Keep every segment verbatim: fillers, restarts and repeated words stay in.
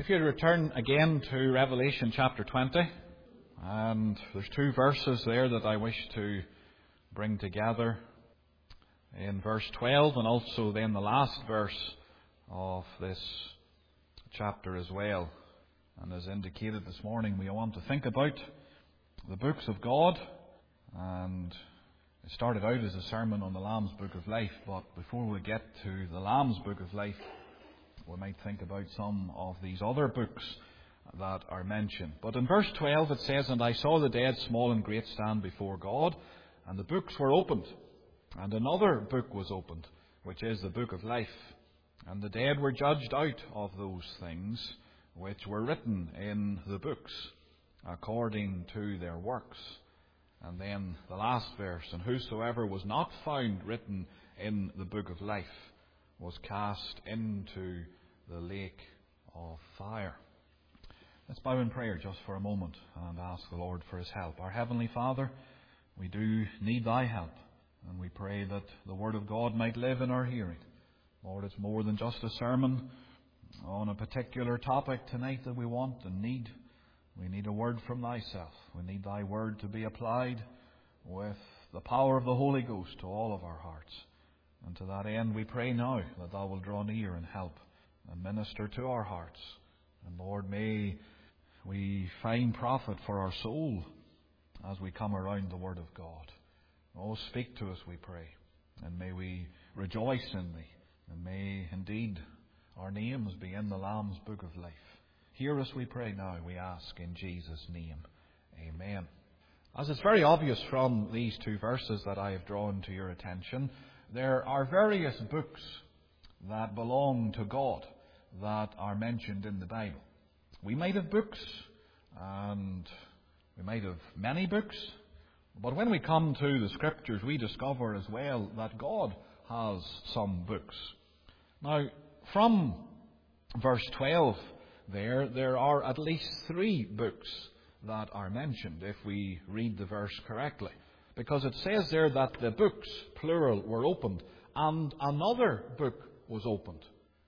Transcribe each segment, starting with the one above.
If you'd return again to Revelation chapter twenty, and there's two verses there that I wish to bring together in verse twelve and also then the last verse of this chapter as well. And as indicated this morning, we want to think about the books of God, and it started out as a sermon on the Lamb's Book of Life, but before we get to the Lamb's Book of Life, we might think about some of these other books that are mentioned. But in verse twelve it says, "And I saw the dead, small and great, stand before God, and the books were opened. And another book was opened, which is the book of life. And the dead were judged out of those things which were written in the books, according to their works." And then the last verse, "And whosoever was not found written in the book of life was cast into the lake of fire." Let's bow in prayer just for a moment and ask the Lord for His help. Our Heavenly Father, we do need Thy help, and we pray that the Word of God might live in our hearing. Lord, it's more than just a sermon on a particular topic tonight that we want and need. We need a word from Thyself. We need Thy Word to be applied with the power of the Holy Ghost to all of our hearts. And to that end, we pray now that Thou will draw near and help and minister to our hearts. And Lord, may we find profit for our soul as we come around the Word of God. Oh, speak to us, we pray. And may we rejoice in Thee. And may indeed our names be in the Lamb's Book of Life. Hear us, we pray now, we ask in Jesus' name. Amen. As it's very obvious from these two verses that I have drawn to your attention, there are various books that belong to God that are mentioned in the Bible. We might have books, and we might have many books, but when we come to the Scriptures, we discover as well that God has some books. Now, from verse twelve there, there are at least three books that are mentioned, if we read the verse correctly. Because it says there that the books, plural, were opened, and another book was opened.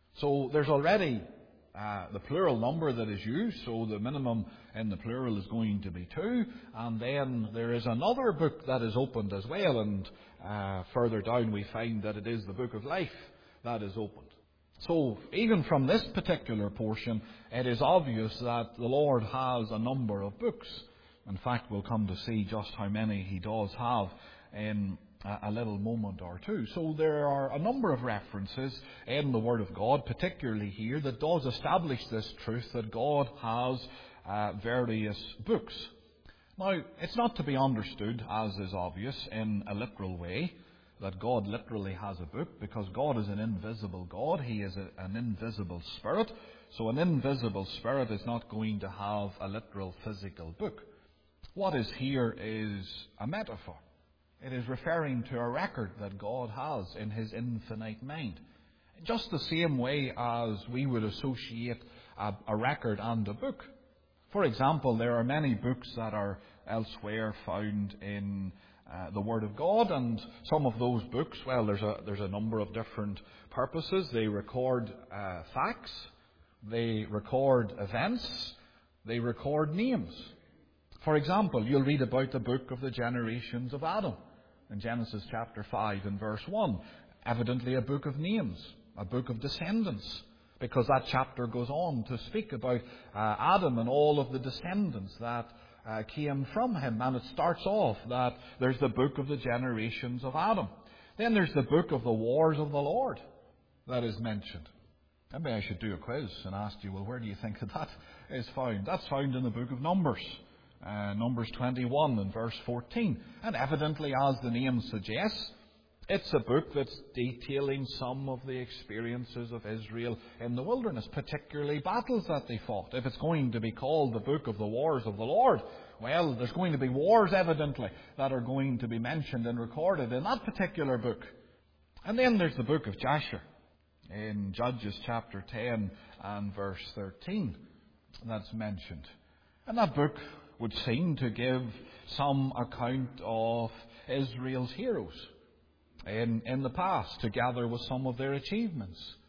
So there's already uh, the plural number that is used, so the minimum in the plural is going to be two. And then there is another book that is opened as well, and uh, further down we find that it is the book of life that is opened. So even from this particular portion, it is obvious that the Lord has a number of books. In fact, we'll come to see just how many He does have in a little moment or two. So there are a number of references in the Word of God, particularly here, that does establish this truth that God has uh, various books. Now, it's not to be understood, as is obvious, in a literal way, that God literally has a book, because God is an invisible God. He is a, an invisible spirit. So an invisible spirit is not going to have a literal physical book. What is here is a metaphor. It is referring to a record that God has in His infinite mind. Just the same way as we would associate a, a record and a book. For example, there are many books that are elsewhere found in uh, the Word of God, and some of those books, well, there's a, there's a number of different purposes. They record uh, facts, they record events, they record names. For example, you'll read about the book of the generations of Adam in Genesis chapter five and verse one. Evidently a book of names, a book of descendants, because that chapter goes on to speak about uh, Adam and all of the descendants that uh, came from him. And it starts off that there's the book of the generations of Adam. Then there's the book of the wars of the Lord that is mentioned. Maybe I should do a quiz and ask you, well, where do you think that that is found? That's found in the book of Numbers. Uh, Numbers twenty-one and verse fourteen. And evidently, as the name suggests, it's a book that's detailing some of the experiences of Israel in the wilderness, particularly battles that they fought. If it's going to be called the book of the wars of the Lord, well, there's going to be wars, evidently, that are going to be mentioned and recorded in that particular book. And then there's the book of Jasher in Judges chapter ten and verse thirteen that's mentioned. And that book would seem to give some account of Israel's heroes in, in the past, together with some of their achievements.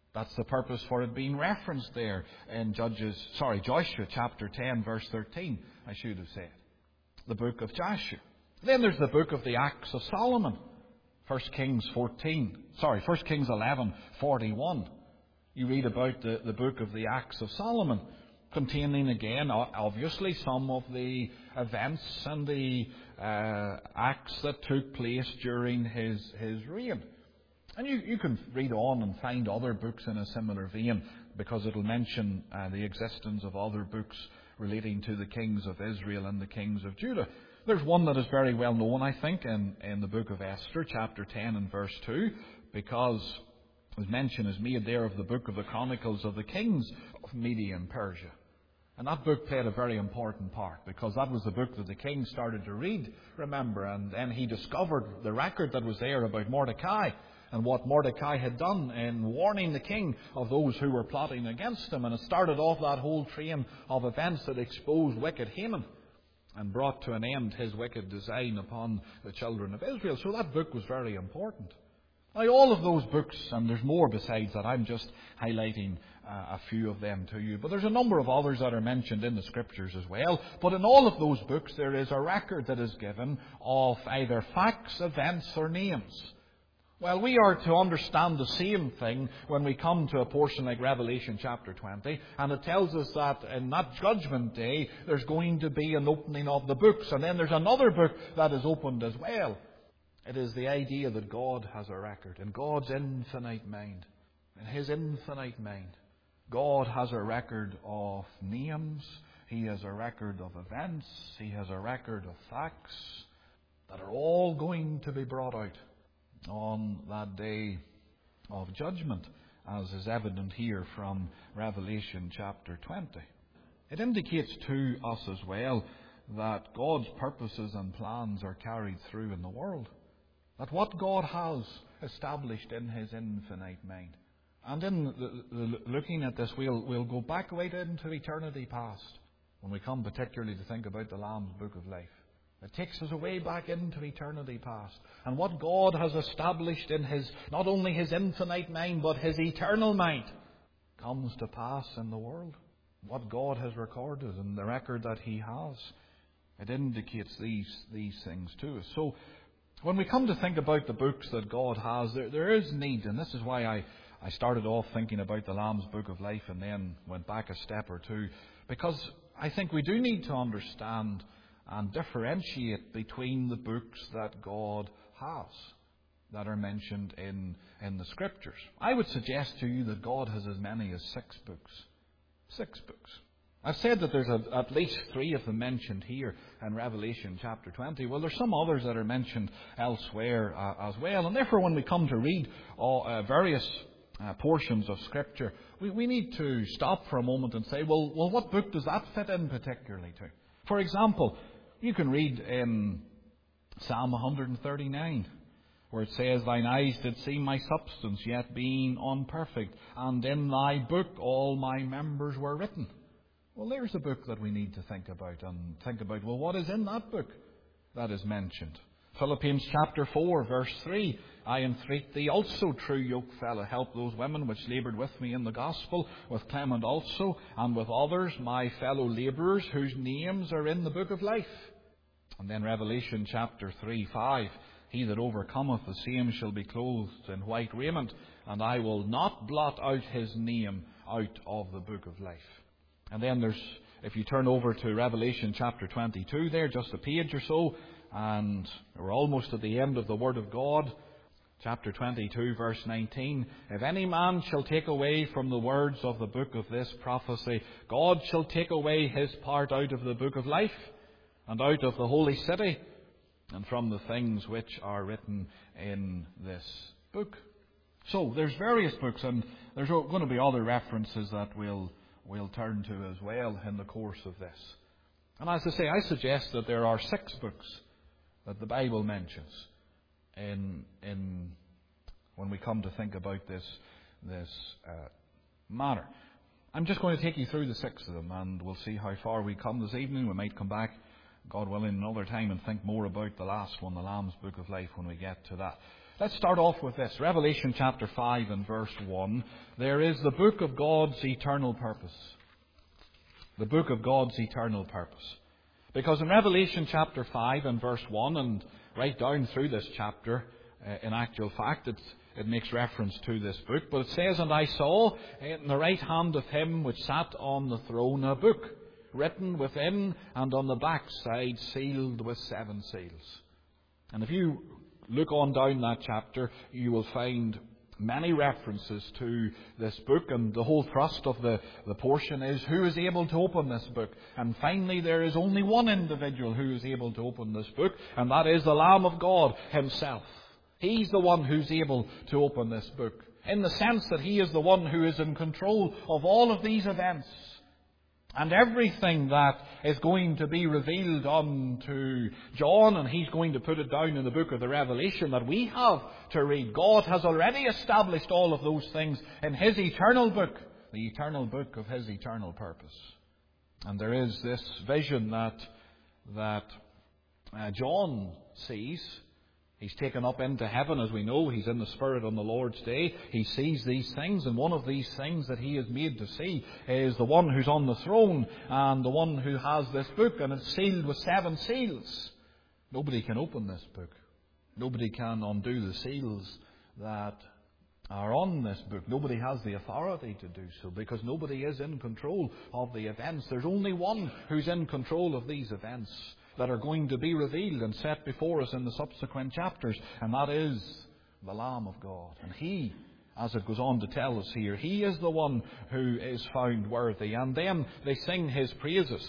That's the purpose for it being referenced there in Judges, sorry, Joshua chapter ten, verse thirteen, I should have said. The book of Joshua. Then there's the book of the Acts of Solomon. First Kings fourteen, sorry, First Kings eleven, forty-one. You read about the, the book of the Acts of Solomon, containing again, obviously, some of the events and the uh, acts that took place during his, his reign. And you, you can read on and find other books in a similar vein, because it'll mention uh, the existence of other books relating to the kings of Israel and the kings of Judah. There's one that is very well known, I think, in, in the book of Esther, chapter ten and verse two, because as mention is made there of the book of the Chronicles of the kings of Media and Persia. And that book played a very important part, because that was the book that the king started to read, remember, and then he discovered the record that was there about Mordecai and what Mordecai had done in warning the king of those who were plotting against him. And it started off that whole train of events that exposed wicked Haman and brought to an end his wicked design upon the children of Israel. So that book was very important. Now, all of those books, and there's more besides that, I'm just highlighting uh, a few of them to you. But there's a number of others that are mentioned in the Scriptures as well. But in all of those books, there is a record that is given of either facts, events, or names. Well, we are to understand the same thing when we come to a portion like Revelation chapter twenty, and it tells us that in that judgment day, there's going to be an opening of the books, and then there's another book that is opened as well. It is the idea that God has a record, in God's infinite mind. In His infinite mind, God has a record of names, He has a record of events, He has a record of facts that are all going to be brought out on that day of judgment, as is evident here from Revelation chapter twenty. It indicates to us as well that God's purposes and plans are carried through in the world. That what God has established in His infinite mind. And in the, the, looking at this, we'll, we'll go back right into eternity past, when we come particularly to think about the Lamb's Book of Life. It takes us way back into eternity past. And what God has established in His, not only His infinite mind, but His eternal mind, comes to pass in the world. What God has recorded and the record that He has, it indicates these, these things to us. So, when we come to think about the books that God has, there, there is need, and this is why I, I started off thinking about the Lamb's Book of Life and then went back a step or two, because I think we do need to understand and differentiate between the books that God has that are mentioned in, in the Scriptures. I would suggest to you that God has as many as six books. Six books. I've said that there's a, at least three of them mentioned here in Revelation chapter twenty. Well, there's some others that are mentioned elsewhere uh, as well. And therefore, when we come to read all, uh, various uh, portions of Scripture, we, we need to stop for a moment and say, well, well, what book does that fit in particularly to? For example, you can read in Psalm one thirty-nine, where it says, "Thine eyes did see my substance, yet being unperfect, and in thy book all my members were written." Well, there's a book that we need to think about, and think about, well, what is in that book that is mentioned? Philippians chapter four, verse three, "I entreat thee also, true yokefellow, help those women which laboured with me in the gospel, with Clement also, and with others, my fellow labourers, whose names are in the book of life." And then Revelation chapter three, five, "He that overcometh, the same shall be clothed in white raiment, and I will not blot out his name out of the book of life." And then there's, if you turn over to Revelation chapter twenty-two there, just a page or so, and we're almost at the end of the Word of God. Chapter twenty-two, verse nineteen, "If any man shall take away from the words of the book of this prophecy, God shall take away his part out of the book of life, and out of the holy city, and from the things which are written in this book." So, there's various books, and there's going to be other references that we'll we'll turn to as well in the course of this. And as I say, I suggest that there are six books that the Bible mentions in in when we come to think about this this uh, matter. I'm just going to take you through the six of them, and we'll see how far we come this evening. We might come back, God willing, another time and think more about the last one, the Lamb's Book of Life, when we get to that. Let's start off with this. Revelation chapter five and verse one. There is the book of God's eternal purpose. The book of God's eternal purpose. Because in Revelation chapter five and verse one, and right down through this chapter, uh, in actual fact, it's, it makes reference to this book. But it says, "And I saw in the right hand of him which sat on the throne a book, written within and on the backside, sealed with seven seals." And if you look on down that chapter, you will find many references to this book, and the whole thrust of the, the portion is who is able to open this book. And finally, there is only one individual who is able to open this book, and that is the Lamb of God himself. He's the one who's able to open this book, in the sense that he is the one who is in control of all of these events. And everything that is going to be revealed unto John, and he's going to put it down in the book of the Revelation that we have to read. God has already established all of those things in his eternal book, the eternal book of his eternal purpose. And there is this vision that, that uh, John sees. He's taken up into heaven, as we know. He's in the Spirit on the Lord's day. He sees these things, and one of these things that he is made to see is the one who's on the throne and the one who has this book, and it's sealed with seven seals. Nobody can open this book. Nobody can undo the seals that are on this book. Nobody has the authority to do so, because nobody is in control of the events. There's only one who's in control of these events that are going to be revealed and set before us in the subsequent chapters, and that is the Lamb of God. And he, as it goes on to tell us here, he is the one who is found worthy. And then they sing his praises,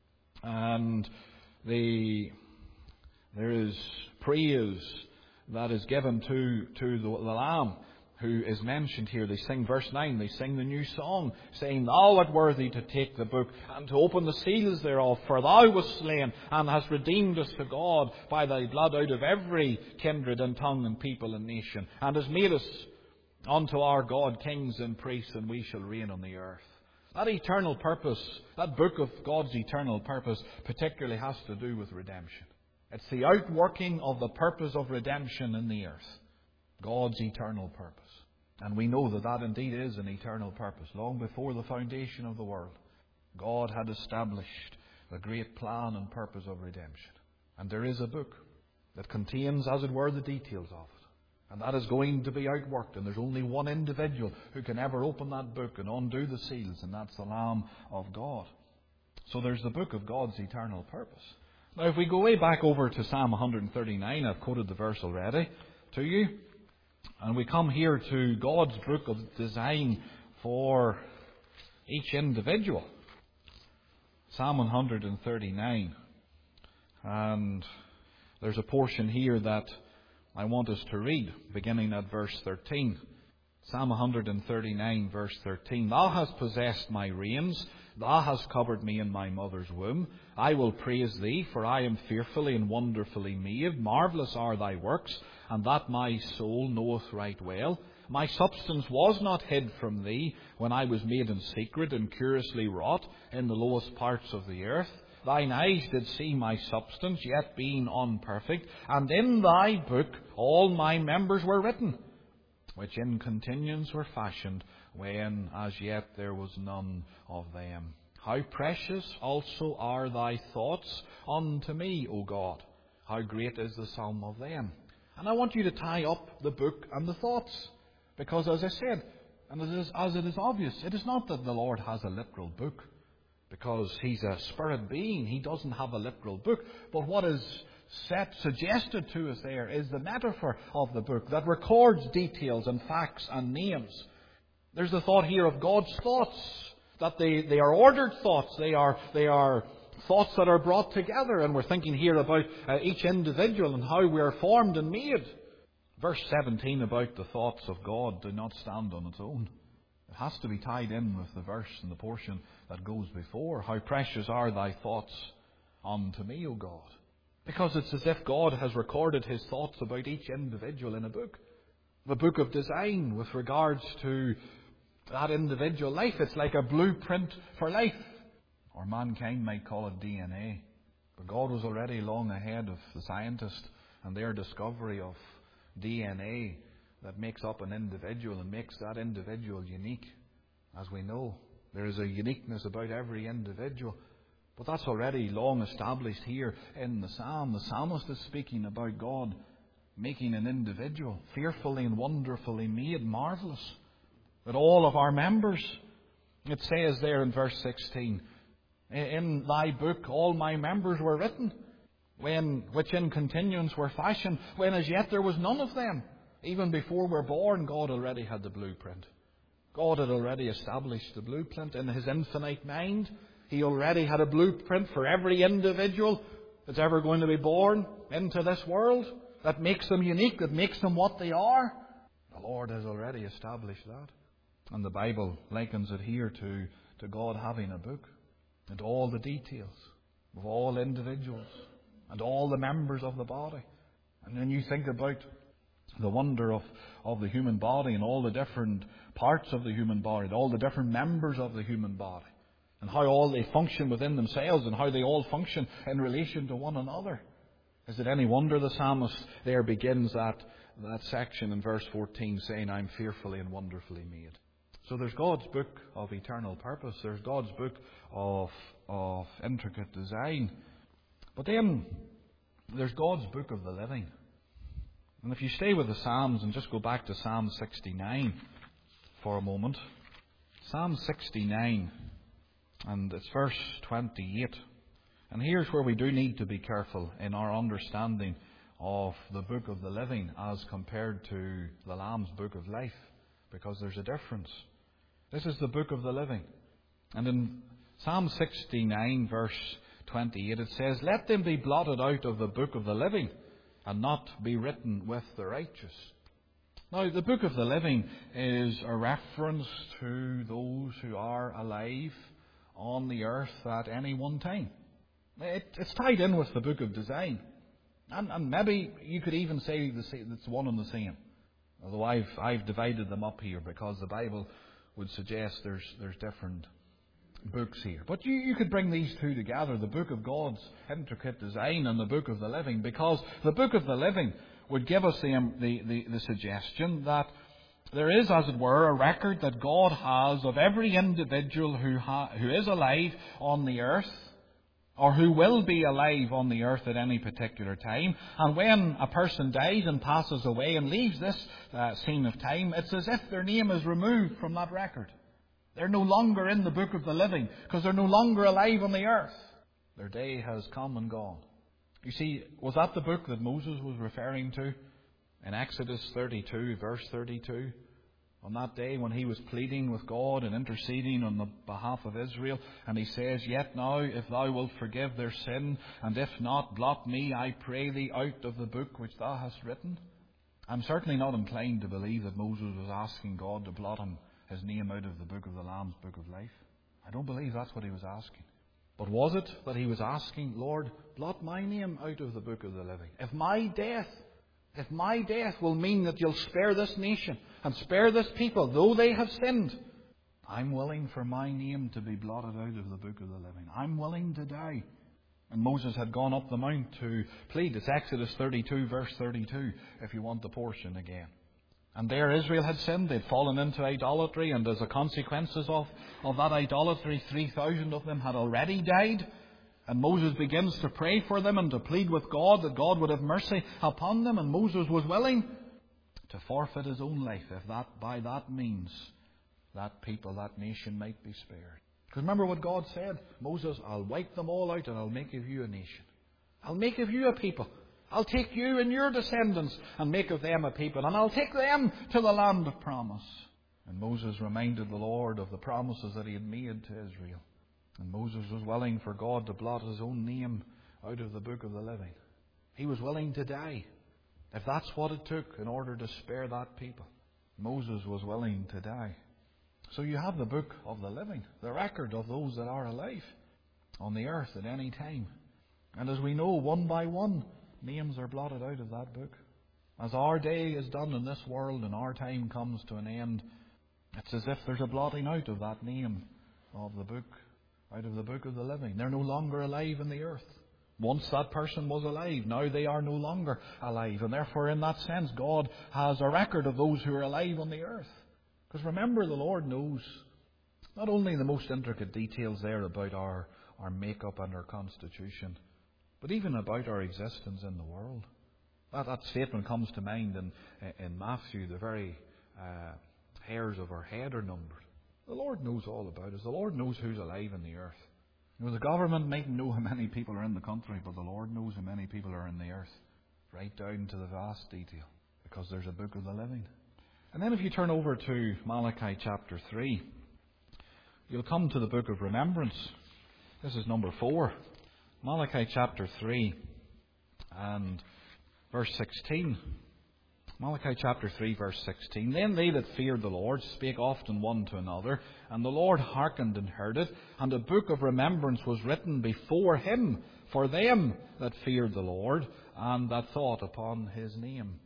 and the, there is praise that is given to, to the, the Lamb who is mentioned here. They sing verse nine, they sing the new song, saying, "Thou art worthy to take the book and to open the seals thereof, for thou wast slain and hast redeemed us to God by thy blood out of every kindred and tongue and people and nation, and hast made us unto our God kings and priests, and we shall reign on the earth." That eternal purpose, that book of God's eternal purpose, particularly has to do with redemption. It's the outworking of the purpose of redemption in the earth. God's eternal purpose. And we know that that indeed is an eternal purpose. Long before the foundation of the world, God had established the great plan and purpose of redemption. And there is a book that contains, as it were, the details of it. And that is going to be outworked. And there's only one individual who can ever open that book and undo the seals, and that's the Lamb of God. So there's the book of God's eternal purpose. Now, if we go way back over to Psalm one thirty-nine, I've quoted the verse already to you. And we come here to God's book of design for each individual. Psalm one thirty-nine. And there's a portion here that I want us to read, beginning at verse thirteen. Psalm one thirty-nine, verse thirteen. "Thou hast possessed my reins, thou hast covered me in my mother's womb. I will praise thee, for I am fearfully and wonderfully made. Marvellous are thy works, and that my soul knoweth right well. My substance was not hid from thee, when I was made in secret and curiously wrought in the lowest parts of the earth. Thine eyes did see my substance, yet being unperfect, and in thy book all my members were written, which in continuance were fashioned, when as yet there was none of them. How precious also are thy thoughts unto me, O God! How great is the sum of them!" And I want you to tie up the book and the thoughts. Because as I said, and it is, as it is obvious, it is not that the Lord has a literal book. Because he's a spirit being, he doesn't have a literal book. But what is set, suggested to us there is the metaphor of the book that records details and facts and names. There's the thought here of God's thoughts, that they, they are ordered thoughts. They are, they are thoughts that are brought together. And we're thinking here about uh, each individual and how we are formed and made. Verse seventeen about the thoughts of God do not stand on its own. It has to be tied in with the verse and the portion that goes before. How precious are thy thoughts unto me, O God. Because it's as if God has recorded his thoughts about each individual in a book. The book of design with regards to that individual life. It's like a blueprint for life. Or mankind might call it D N A. But God was already long ahead of the scientist and their discovery of D N A that makes up an individual and makes that individual unique. As we know, there is a uniqueness about every individual. But that's already long established here in the Psalm. The psalmist is speaking about God making an individual fearfully and wonderfully made, marvellous. That all of our members, it says there in verse sixteen, in thy book all my members were written, when which in continuance were fashioned, when as yet there was none of them. Even before we're born, God already had the blueprint. God had already established the blueprint in His infinite mind. He already had a blueprint for every individual that's ever going to be born into this world, that makes them unique, that makes them what they are. The Lord has already established that. And the Bible likens it here to, to God having a book and all the details of all individuals and all the members of the body. And then you think about the wonder of, of the human body and all the different parts of the human body, all the different members of the human body, and how all they function within themselves and how they all function in relation to one another. Is it any wonder the psalmist there begins that, that section in verse fourteen saying, I'm fearfully and wonderfully made. So there's God's book of eternal purpose. There's God's book of, of intricate design. But then there's God's book of the living. And if you stay with the Psalms and just go back to Psalm sixty-nine for a moment. Psalm sixty-nine, and it's verse twenty-eight. And here's where we do need to be careful in our understanding of the book of the living as compared to the Lamb's book of life, because there's a difference. This is the book of the living. And in Psalm sixty-nine, verse twenty-eight, it says, Let them be blotted out of the book of the living, and not be written with the righteous. Now, the book of the living is a reference to those who are alive on the earth at any one time. It, it's tied in with the book of design. And, and maybe you could even say it's one and the same. Although I've, I've divided them up here because the Bible would suggest there's, there's different books here. But you, you could bring these two together, the book of God's intricate design and the book of the living, because the book of the living would give us the, the, the, the suggestion that there is, as it were, a record that God has of every individual who, ha, who is alive on the earth, or who will be alive on the earth at any particular time. And when a person dies and passes away and leaves this uh, scene of time, it's as if their name is removed from that record. They're no longer in the book of the living because they're no longer alive on the earth. Their day has come and gone. You see, was that the book that Moses was referring to in Exodus thirty-two, verse thirty-two? On that day when he was pleading with God and interceding on the behalf of Israel, and he says, Yet now, if thou wilt forgive their sin, and if not, blot me, I pray thee, out of the book which thou hast written. I'm certainly not inclined to believe that Moses was asking God to blot him, his name out of the book of the Lamb's book of life. I don't believe that's what he was asking. But was it that he was asking, Lord, blot my name out of the book of the living? If my death, if my death will mean that you'll spare this nation and spare this people, though they have sinned, I'm willing for my name to be blotted out of the book of the living. I'm willing to die. And Moses had gone up the mount to plead. It's Exodus thirty-two, verse thirty-two, if you want the portion again. And there Israel had sinned. They'd fallen into idolatry, and as a consequence of, of that idolatry, three thousand of them had already died. And Moses begins to pray for them and to plead with God that God would have mercy upon them. And Moses was willing to forfeit his own life, if that by that means that people, that nation might be spared. Because remember what God said, Moses, I'll wipe them all out and I'll make of you a nation. I'll make of you a people. I'll take you and your descendants and make of them a people, and I'll take them to the land of promise. And Moses reminded the Lord of the promises that he had made to Israel. And Moses was willing for God to blot his own name out of the book of the living. He was willing to die, if that's what it took in order to spare that people. Moses was willing to die. So you have the book of the living, the record of those that are alive on the earth at any time. And as we know, one by one, names are blotted out of that book. As our day is done in this world and our time comes to an end, it's as if there's a blotting out of that name of the book, out of the book of the living. They're no longer alive in the earth. Once that person was alive, now they are no longer alive. And therefore, in that sense, God has a record of those who are alive on the earth. Because remember, the Lord knows not only the most intricate details there about our, our makeup and our constitution, but even about our existence in the world. That, that statement comes to mind in, in Matthew, the very uh, hairs of our head are numbered. The Lord knows all about us. The Lord knows who's alive in the earth. You know, the government mightn't know how many people are in the country, but the Lord knows how many people are in the earth, right down to the vast detail, because there's a book of the living. And then if you turn over to Malachi chapter three, you'll come to the book of remembrance. This is number four. Malachi chapter three and verse sixteen. Malachi chapter three, verse sixteen. Then they that feared the Lord spake often one to another, and the Lord hearkened and heard it, and a book of remembrance was written before him for them that feared the Lord, and that thought upon his name.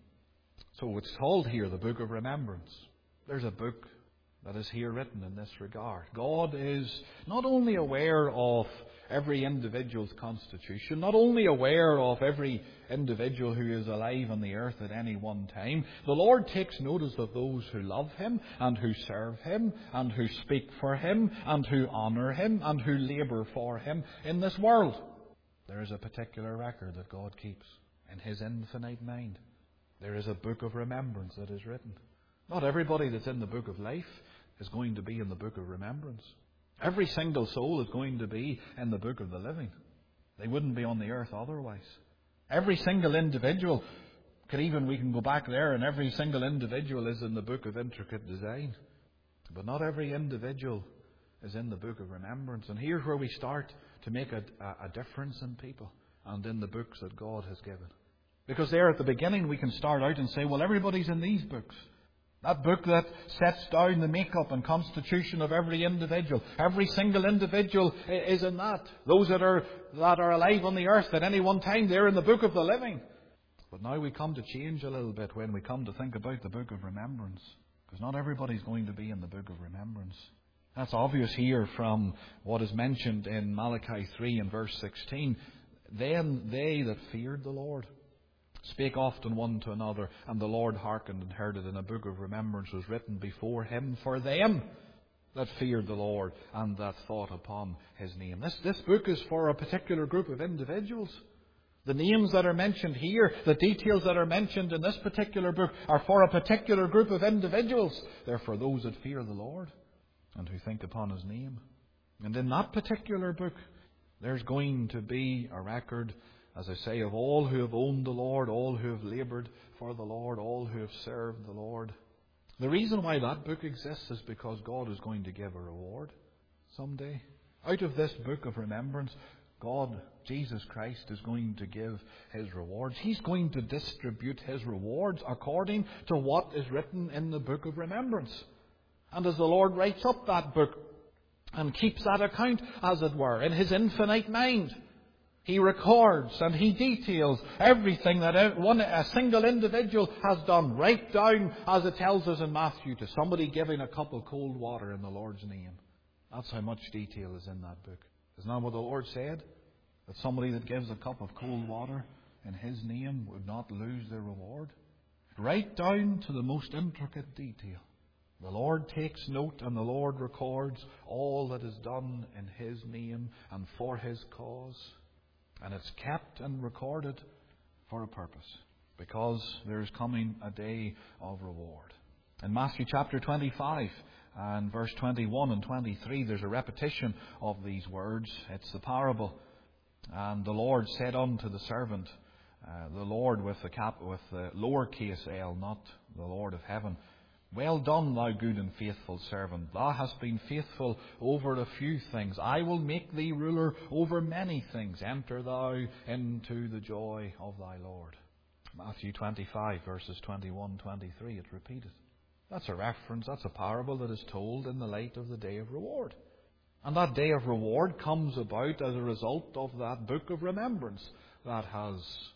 So it's called here the book of remembrance. There's a book that is here written in this regard. God is not only aware of every individual's constitution, not only aware of every individual who is alive on the earth at any one time, the Lord takes notice of those who love Him and who serve Him and who speak for Him and who honour Him and who labour for Him in this world. There is a particular record that God keeps in His infinite mind. There is a book of remembrance that is written. Not everybody that's in the book of life is going to be in the book of remembrance. Every single soul is going to be in the book of the living. They wouldn't be on the earth otherwise. Every single individual, could even we can go back there, and every single individual is in the book of intricate design. But not every individual is in the book of remembrance. And here's where we start to make a, a, a difference in people and in the books that God has given. Because there at the beginning we can start out and say, well, everybody's in these books. That book that sets down the makeup and constitution of every individual. Every single individual is in that. Those that are that are alive on the earth at any one time, they're in the book of the living. But now we come to change a little bit when we come to think about the book of remembrance. Because not everybody's going to be in the book of remembrance. That's obvious here from what is mentioned in Malachi three and verse sixteen. Then they that feared the Lord spake often one to another, and the Lord hearkened and heard it, and a book of remembrance was written before him for them that feared the Lord and that thought upon his name. This, this book is for a particular group of individuals. The names that are mentioned here, the details that are mentioned in this particular book are for a particular group of individuals. They're for those that fear the Lord and who think upon his name. And in that particular book, there's going to be a record, as I say, of all who have owned the Lord, all who have laboured for the Lord, all who have served the Lord. The reason why that book exists is because God is going to give a reward someday. Out of this book of remembrance, God, Jesus Christ, is going to give His rewards. He's going to distribute His rewards according to what is written in the book of remembrance. And as the Lord writes up that book and keeps that account, as it were, in His infinite mind, He records and He details everything that one, a single individual has done, right down, as it tells us in Matthew, to somebody giving a cup of cold water in the Lord's name. That's how much detail is in that book. Isn't that what the Lord said? That somebody that gives a cup of cold water in His name would not lose their reward. Right down to the most intricate detail. The Lord takes note and the Lord records all that is done in His name and for His cause. And it's kept and recorded for a purpose, because there is coming a day of reward. In Matthew chapter twenty-five and verse twenty-one and twenty-three, there's a repetition of these words. It's the parable. And the Lord said unto the servant, uh, the Lord with the cap with the lowercase l, not the Lord of heaven, well done, thou good and faithful servant. Thou hast been faithful over a few things. I will make thee ruler over many things. Enter thou into the joy of thy Lord. Matthew twenty-five, verses twenty-one to twenty-three. It's repeated. That's a reference. That's a parable that is told in the light of the day of reward. And that day of reward comes about as a result of that book of remembrance that has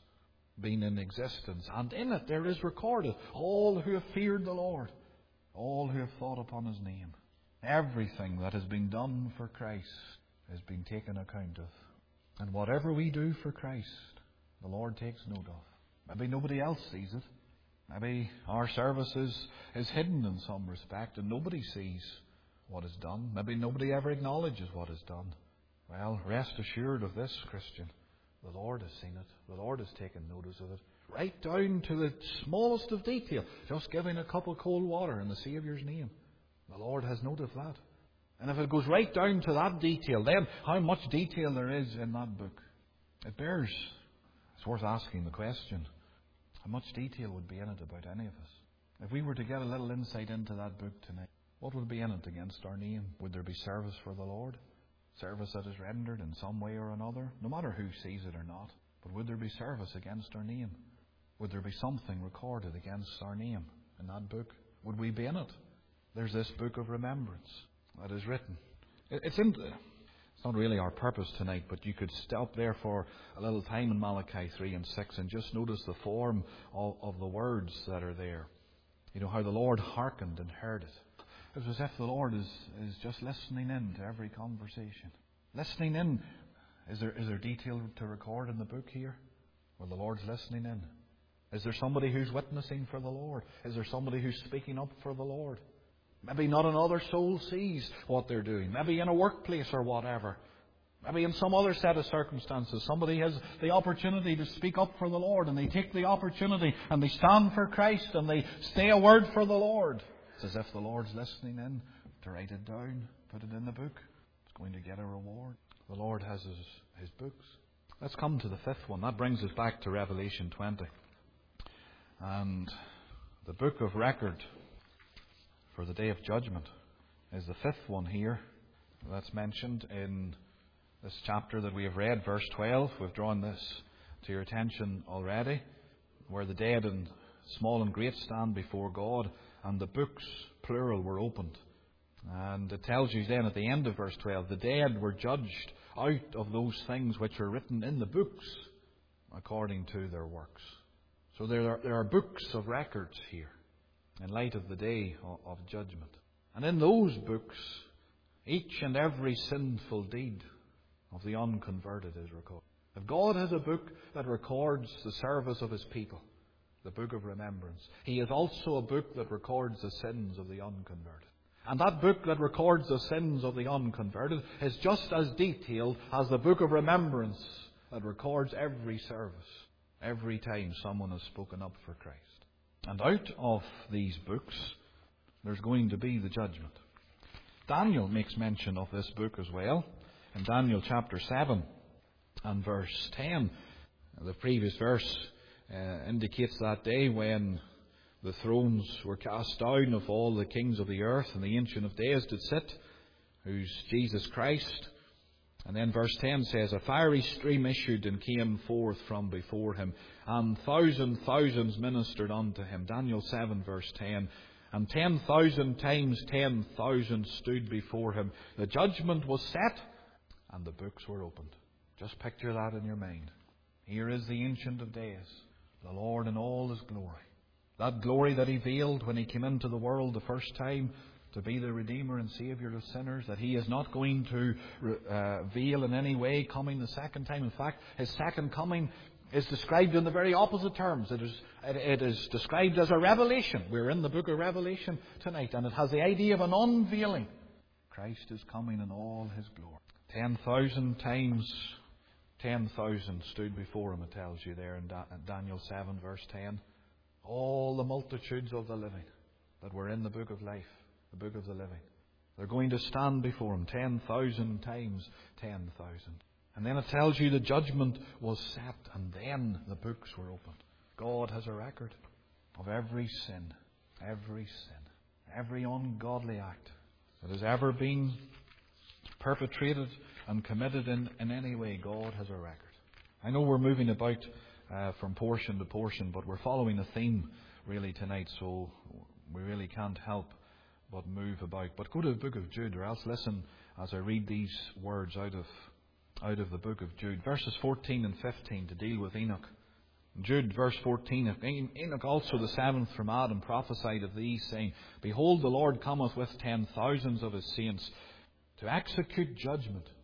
been in existence. And in it there is recorded all who have feared the Lord, all who have thought upon His name. Everything that has been done for Christ has been taken account of. And whatever we do for Christ, the Lord takes note of. Maybe nobody else sees it. Maybe our service is, is hidden in some respect and nobody sees what is done. Maybe nobody ever acknowledges what is done. Well, rest assured of this, Christian. The Lord has seen it. The Lord has taken notice of it. Right down to the smallest of detail. Just giving a cup of cold water in the Saviour's name. The Lord has note of that. And if it goes right down to that detail, then how much detail there is in that book. It bears, it's worth asking the question, how much detail would be in it about any of us? If we were to get a little insight into that book tonight, what would be in it against our name? Would there be service for the Lord? Service that is rendered in some way or another, no matter who sees it or not. But would there be service against our name? Would there be something recorded against our name in that book? Would we be in it? There's this book of remembrance that is written. It's in, it's not really our purpose tonight, but you could stop there for a little time in Malachi three and six and just notice the form of, of the words that are there. You know, how the Lord hearkened and heard it. It's as if the Lord is, is just listening in to every conversation. Listening in. Is there, is there detail to record in the book here? Well, the Lord's listening in. Is there somebody who's witnessing for the Lord? Is there somebody who's speaking up for the Lord? Maybe not another soul sees what they're doing. Maybe in a workplace or whatever. Maybe in some other set of circumstances. Somebody has the opportunity to speak up for the Lord, and they take the opportunity and they stand for Christ and they say a word for the Lord. It's as if the Lord's listening in to write it down, put it in the book. It's going to get a reward. The Lord has his, his books. Let's come to the fifth one. That brings us back to Revelation twenty. And the book of record for the day of judgment is the fifth one here that's mentioned in this chapter that we have read, verse twelve. We've drawn this to your attention already, where the dead and small and great stand before God, and the books, plural, were opened. And it tells you then at the end of verse twelve, the dead were judged out of those things which are written in the books according to their works. So there are, there are books of records here in light of the day of, of judgment. And in those books, each and every sinful deed of the unconverted is recorded. If God has a book that records the service of His people, the book of remembrance, He has also a book that records the sins of the unconverted. And that book that records the sins of the unconverted is just as detailed as the book of remembrance that records every service, every time someone has spoken up for Christ. And out of these books, there's going to be the judgment. Daniel makes mention of this book as well. In Daniel chapter seven and verse ten, the previous verse uh, indicates that day when the thrones were cast down of all the kings of the earth, and the Ancient of Days did sit, who's Jesus Christ. And then verse ten says, a fiery stream issued and came forth from before him, and thousand thousands ministered unto him. Daniel seven verse ten. And ten thousand times ten thousand stood before him. The judgment was set, and the books were opened. Just picture that in your mind. Here is the Ancient of Days, the Lord in all His glory. That glory that He veiled when He came into the world the first time to be the Redeemer and Saviour of sinners, that He is not going to uh, veil in any way coming the second time. In fact, His second coming is described in the very opposite terms. It is, it, it is described as a revelation. We're in the book of Revelation tonight, and it has the idea of an unveiling. Christ is coming in all His glory. Ten thousand times ten thousand stood before Him, it tells you there in, da- in Daniel seven verse ten. All the multitudes of the living that were in the book of life, the book of the living, they're going to stand before Him ten thousand times ten thousand. And then it tells you the judgment was set, and then the books were opened. God has a record of every sin, every sin, every ungodly act that has ever been perpetrated and committed in, in any way. God has a record. I know we're moving about uh, from portion to portion, but we're following a theme really tonight, so we really can't help but move about. But go to the book of Jude, or else listen as I read these words out of out of the book of Jude. Verses fourteen and fifteen to deal with Enoch. Jude, verse fourteen, Enoch also the seventh from Adam prophesied of these, saying, behold, the Lord cometh with ten thousands of His saints to execute judgment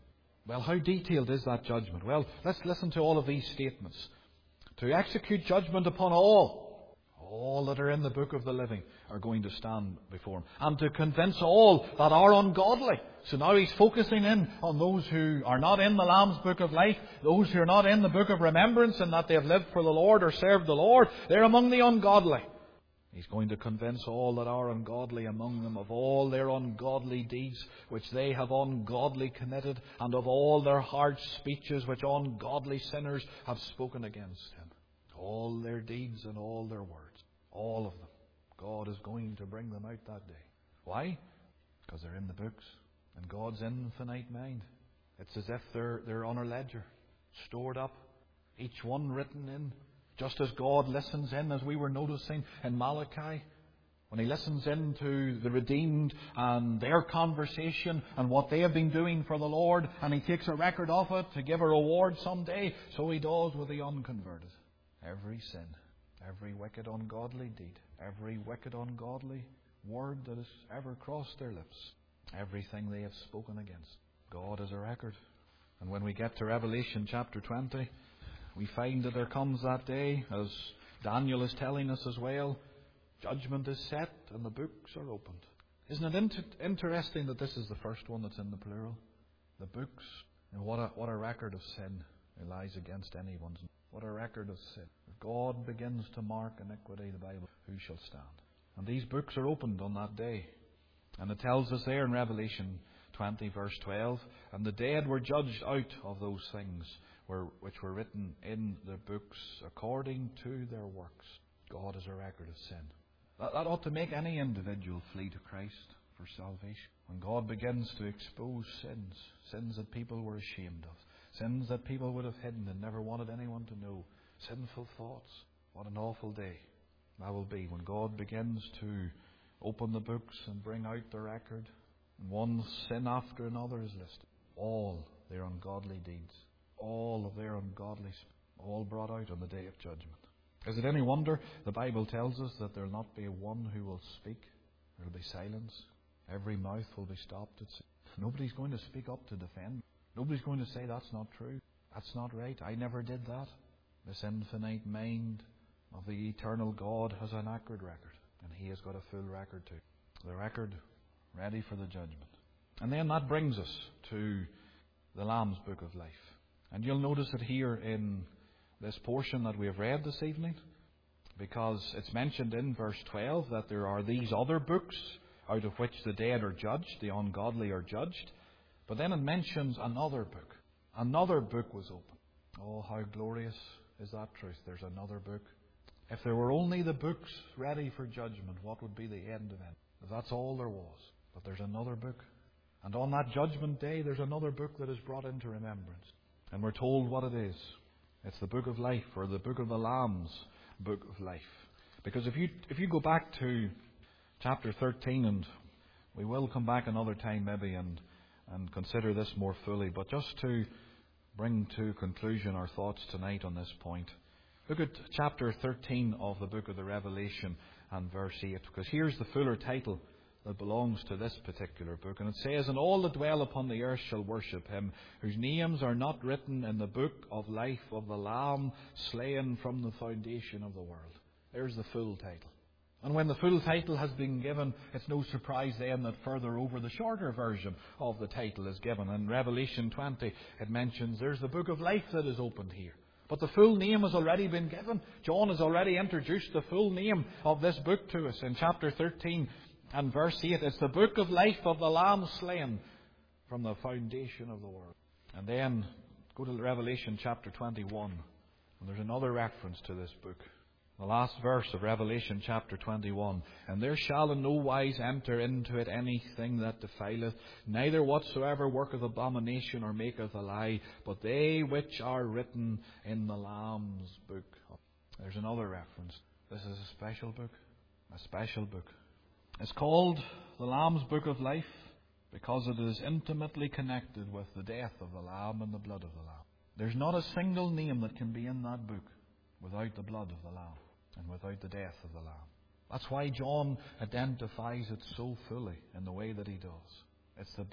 Well, how detailed is that judgment? Well, let's listen to all of these statements. To execute judgment upon all, all that are in the book of the living are going to stand before Him. And to convince all that are ungodly. So now He's focusing in on those who are not in the Lamb's book of life, those who are not in the book of remembrance, and that they have lived for the Lord or served the Lord. They're among the ungodly. He's going to convince all that are ungodly among them of all their ungodly deeds which they have ungodly committed, and of all their harsh speeches which ungodly sinners have spoken against Him. All their deeds and all their words, all of them, God is going to bring them out that day. Why? Because they're in the books, in God's infinite mind. It's as if they're, they're on a ledger, stored up, each one written in. Just as God listens in, as we were noticing in Malachi, when He listens in to the redeemed and their conversation and what they have been doing for the Lord, and He takes a record of it to give a reward someday, so He does with the unconverted. Every sin, every wicked, ungodly deed, every wicked, ungodly word that has ever crossed their lips, everything they have spoken against, God has a record. And when we get to Revelation chapter twenty, we find that there comes that day, as Daniel is telling us as well, judgment is set and the books are opened. Isn't it inter- interesting that this is the first one that's in the plural? The books. And what a, what a record of sin it lies against anyone's. What a record of sin. If God begins to mark iniquity, the Bible, who shall stand? And these books are opened on that day. And it tells us there in Revelation twenty verse twelve, and the dead were judged out of those things were, which were written in the books according to their works. God is a record of sin. That, that ought to make any individual flee to Christ for salvation. When God begins to expose sins, sins that people were ashamed of, sins that people would have hidden and never wanted anyone to know, sinful thoughts, what an awful day that will be when God begins to open the books and bring out the record, and one sin after another is listed. All their ungodly deeds, all of their ungodly, all brought out on the day of judgment. Is it any wonder the Bible tells us that there will not be one who will speak? There will be silence. Every mouth will be stopped. It's, nobody's going to speak up to defend. Nobody's going to say that's not true. That's not right. I never did that. This infinite mind of the eternal God has an accurate record, and He has got a full record too. The record ready for the judgment. And then that brings us to the Lamb's Book of Life. And you'll notice it here in this portion that we have read this evening, because it's mentioned in verse twelve that there are these other books out of which the dead are judged, the ungodly are judged. But then it mentions another book. Another book was opened. Oh, how glorious is that truth. There's another book. If there were only the books ready for judgment, what would be the end of it? That's all there was. But there's another book. And on that judgment day, there's another book that is brought into remembrance. And we're told what it is. It's the Book of Life, or the Book of the Lamb's Book of Life. Because if you if you go back to chapter thirteen, and we will come back another time maybe and, and consider this more fully, but just to bring to conclusion our thoughts tonight on this point, look at chapter thirteen of the book of the Revelation and verse eight, because here's the fuller title that belongs to this particular book. And it says, "And all that dwell upon the earth shall worship Him, whose names are not written in the book of life of the Lamb slain from the foundation of the world." There's the full title. And when the full title has been given, it's no surprise then that further over the shorter version of the title is given. In Revelation twenty, it mentions there's the Book of Life that is opened here. But the full name has already been given. John has already introduced the full name of this book to us in chapter thirteen and verse eight. It's the Book of Life of the Lamb slain from the foundation of the world. And then go to Revelation chapter twenty-one, and there's another reference to this book. The last verse of Revelation chapter twenty-one. "And there shall in no wise enter into it anything that defileth, neither whatsoever worketh abomination or maketh a lie, but they which are written in the Lamb's book." There's another reference. This is a special book. A special book. It's called the Lamb's Book of Life because it is intimately connected with the death of the Lamb and the blood of the Lamb. There's not a single name that can be in that book without the blood of the Lamb and without the death of the Lamb. That's why John identifies it so fully in the way that he does. It's the book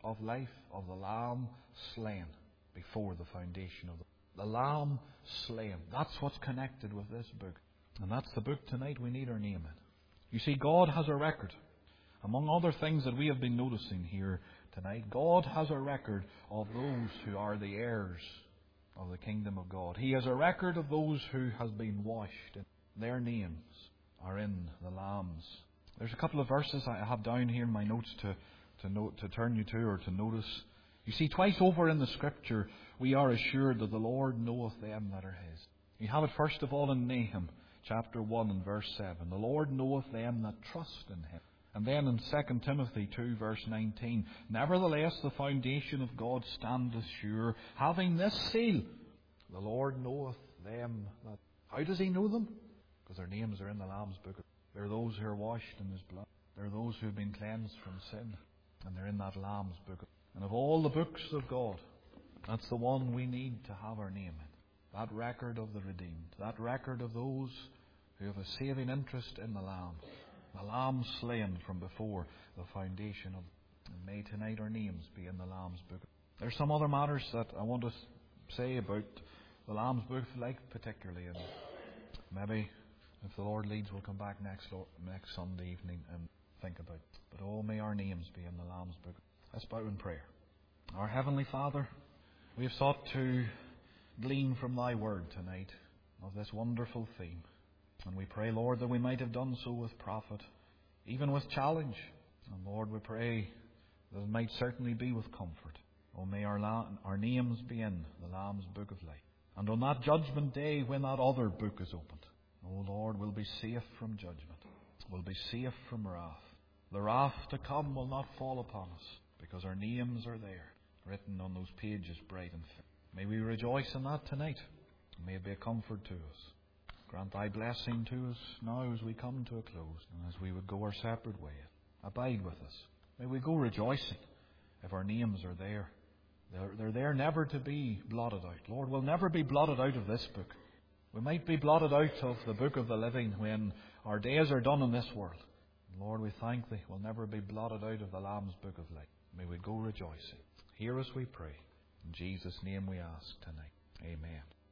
of life of the Lamb slain before the foundation of the The Lamb slain. That's what's connected with this book. And that's the book tonight we need our name in. You see, God has a record. Among other things that we have been noticing here tonight, God has a record of those who are the heirs of the kingdom of God. He has a record of those who have been washed. Their names are in the Lamb's. There's a couple of verses I have down here in my notes to, to, note, to turn you to or to notice. You see, twice over in the Scripture, we are assured that the Lord knoweth them that are His. You have it first of all in Nahum, chapter one and verse seven. The Lord knoweth them that trust in Him. And then in Second Timothy two, verse nineteen. Nevertheless, the foundation of God standeth sure, having this seal. The Lord knoweth them that... How does He know them? Because their names are in the Lamb's book. They're those who are washed in His blood. They're those who have been cleansed from sin. And they're in that Lamb's book. And of all the books of God, that's the one we need to have our name in. That record of the redeemed. That record of those who have a saving interest in the Lamb. The Lamb slain from before the foundation of... And may tonight our names be in the Lamb's book. There's some other matters that I want to say about the Lamb's book, like particularly. And maybe, if the Lord leads, we'll come back next next Sunday evening and think about it. But oh, may our names be in the Lamb's book. Let's bow in prayer. Our Heavenly Father, we have sought to glean from Thy Word tonight of this wonderful theme. And we pray, Lord, that we might have done so with profit, even with challenge. And Lord, we pray that it might certainly be with comfort. Oh, may our, la- our names be in the Lamb's book of life. And on that judgment day, when that other book is opened, oh Lord, we'll be safe from judgment. We'll be safe from wrath. The wrath to come will not fall upon us, because our names are there, written on those pages bright and fair. May we rejoice in that tonight. May it be a comfort to us. Grant Thy blessing to us now as we come to a close, and as we would go our separate way. Abide with us. May we go rejoicing if our names are there. They're, they're there never to be blotted out. Lord, we'll never be blotted out of this book. We might be blotted out of the book of the living when our days are done in this world. Lord, we thank Thee, we'll never be blotted out of the Lamb's book of life. May we go rejoicing. Hear us, we pray. In Jesus' name we ask tonight. Amen.